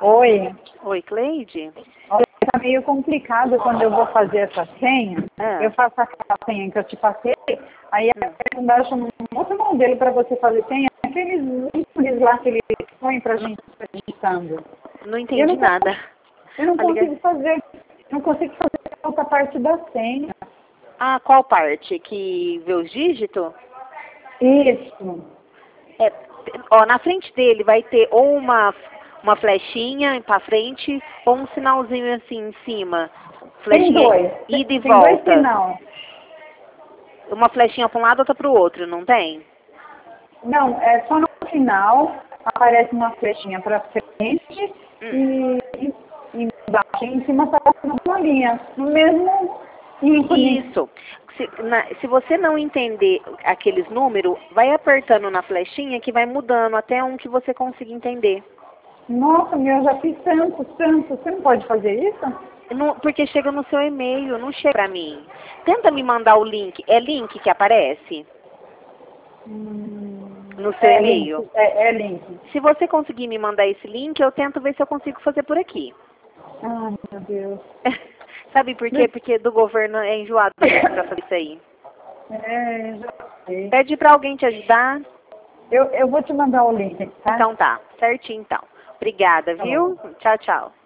Oi. Oi, Cleide? Olha, tá meio complicado quando eu vou fazer essa senha. Eu faço aquela senha que eu te passei, aí embaixo um outro modelo para você fazer senha, aqueles ícones lá que eles põem pra gente digitando. Não entendi nada. Eu não consigo fazer, a outra parte da senha. Ah, qual parte? Que vê os dígitos? Isso. Ó, na frente dele vai ter ou uma flechinha para frente ou um sinalzinho assim em cima. Flechinha Tem dois. ida e Tem dois volta. sinal. Uma flechinha para um lado, outra para o outro, não tem? Não, é só no final aparece uma flechinha para frente e embaixo em cima aparece uma bolinha. No mesmo ícone. Isso. Se você não entender aqueles números, vai apertando na flechinha que vai mudando até um que você consiga entender. Nossa, eu já fiz tanto. Você não pode fazer isso? Porque chega no seu e-mail, não chega pra mim. Tenta me mandar o link. É link que aparece? No seu e-mail? Link. É link. Se você conseguir me mandar esse link, eu tento ver se eu consigo fazer por aqui. Ai, meu Deus. Sabe por quê? Porque do governo é enjoado mesmo pra fazer isso aí. Já sei. Pede pra alguém te ajudar. Eu vou te mandar o link, tá? Então tá, certinho então. Obrigada, viu? Tchau, tchau.